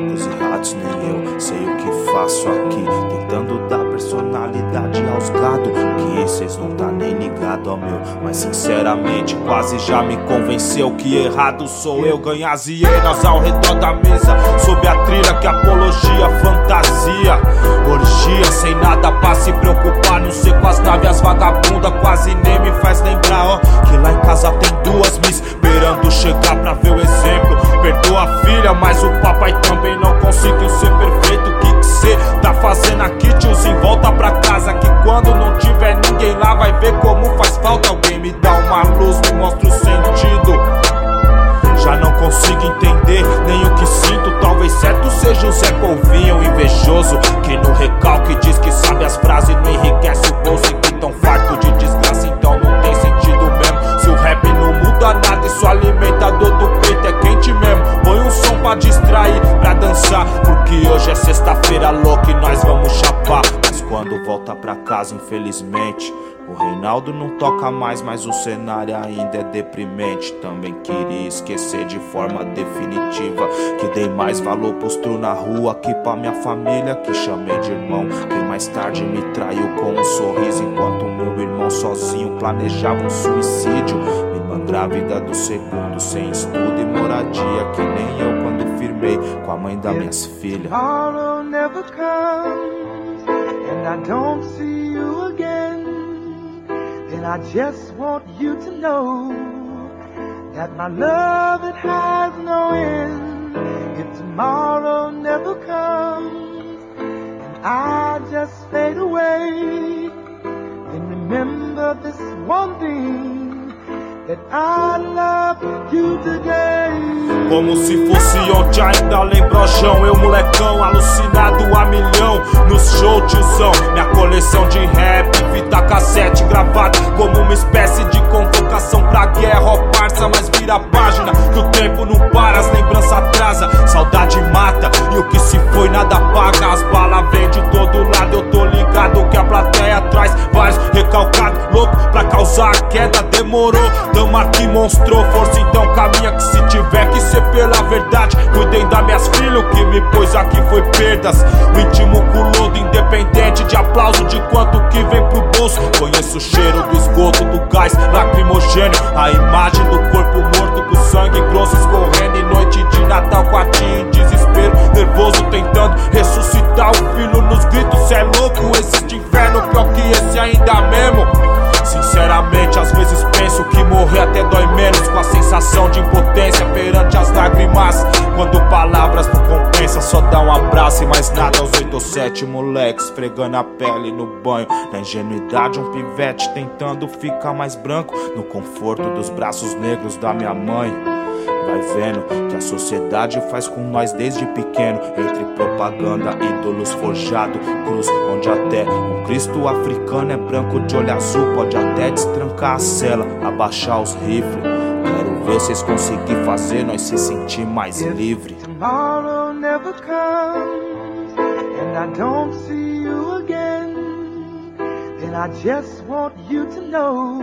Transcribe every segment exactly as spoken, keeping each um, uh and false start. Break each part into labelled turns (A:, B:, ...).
A: Trocos e ratos, nem eu sei o que faço aqui, tentando dar personalidade aos gado, que cês não tá nem ligado ao meu. Mas sinceramente quase já me convenceu que errado sou eu. Ganhar as hienas ao redor da mesa, sob a trilha que apologia fantasia. Orgia sem nada pra se preocupar, não sei com as naves, as vagabunda quase nem me faz lembrar, ó, que lá em casa tem duas me esperando chegar pra ver o exemplo. Perdoa a filha, mas o papai também não conseguiu ser perfeito. O que que cê tá fazendo aqui, tiozinho? Volta pra casa que quando não tiver ninguém lá vai ver como faz falta. Alguém me dá uma luz, me mostra o sentido. Já não consigo entender nem o que sinto. Talvez certo seja o Zé Polvinho invejoso, que no recalque diz que sabe as frases, não enriquece o bolso e que tão farto de desgraça, então não tem sentido mesmo. Se o rap não muda nada, isso alimenta a dor do peito, é quente mesmo. Põe um som pra distrair, pra dançar, porque hoje é sexta-feira louca e nós vamos chapar. Mas quando volta pra casa, infelizmente, o Reinaldo não toca mais, mas o cenário ainda é deprimente. Também queria esquecer de forma definitiva que dei mais valor pros tru na rua que pra minha família, que chamei de irmão, que mais tarde me traiu com um sorriso, enquanto meu irmão sozinho planejava um suicídio. Me irmã grávida do segundo, sem estudo e moradia, que nem eu quando firmei com a mãe das minhas filhas.
B: Tomorrow never comes and I don't see you again, and I just want you to know that my love, it has no end. If tomorrow never comes and I just fade away, then remember this one thing, that I love you today.
A: Como se fosse ontem, ainda lembro o João, eu molecão, alucinado a milhão nos show, tiozão. Minha coleção de rap, fita cassete gravada, como uma espécie de convocação pra guerra, ó parça. Mas vira a página, que o tempo não para, as lembranças atrasa, saudade mata, e o que se foi nada paga. As balas vêm de todo lado, eu tô ligado que a plateia traz vários recalcados, louco pra causar a queda. Demorou, tamo aqui, mostrou força, então caminha, que se tiver que ser pela verdade, cuidem das minhas filhas, o que me pôs aqui foi perdas. O íntimo culudo, independente de aplauso, de quanto que vem pro bolso. Conheço o cheiro do esgoto, do gás lacrimogêneo, a imagem do corpo morto com sangue grosso escorrendo. Em noite de Natal, quartinho em desespero, nervoso tentando ressuscitar o filho nos gritos. Cê é louco, existe inferno pior que esse ainda mesmo. Sinceramente, às vezes penso que morrer até dói menos, com a sensação de impotência perante as lágrimas. Quando palavras não compensam, só dá um abraço e mais nada. Aos oito ou sete moleques esfregando a pele no banho, na ingenuidade um pivete tentando ficar mais branco, no conforto dos braços negros da minha mãe. Vai vendo que a sociedade faz com nós desde pequeno, entre propaganda, ídolos forjado, cruz, onde até um Cristo africano é branco de olho azul, pode até destrancar a cela, abaixar os rifles. Quero ver vocês conseguir fazer nós se sentir mais livre.
B: Tomorrow never comes and I don't see you again, then I just want you to know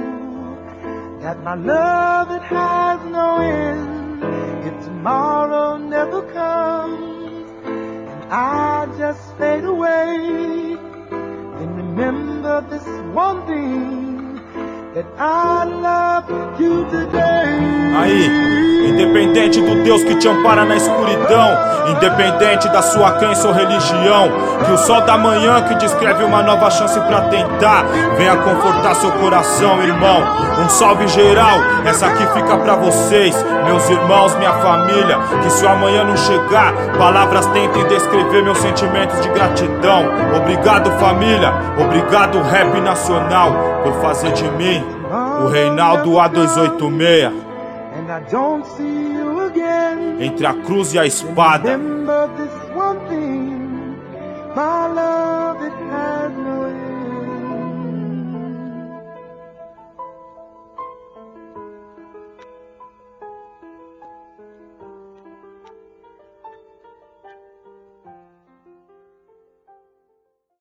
B: that my love, it has no end. If tomorrow never comes and I just fade away, then remember this one thing, that I love you today.
A: Aí, independente do Deus que te ampara na escuridão, independente da sua crença ou religião, que o sol da manhã que descreve uma nova chance pra tentar venha confortar seu coração, irmão. Um salve geral, essa aqui fica pra vocês, meus irmãos, minha família. Que se o amanhã não chegar, palavras tentem descrever meus sentimentos de gratidão. Obrigado, família, obrigado, rap nacional, por fazer de mim o Reinaldo A duzentos e oitenta e seis.
B: And I don't see you again.
A: Entre a cruz e a espada.
B: Remember this one thing, my love.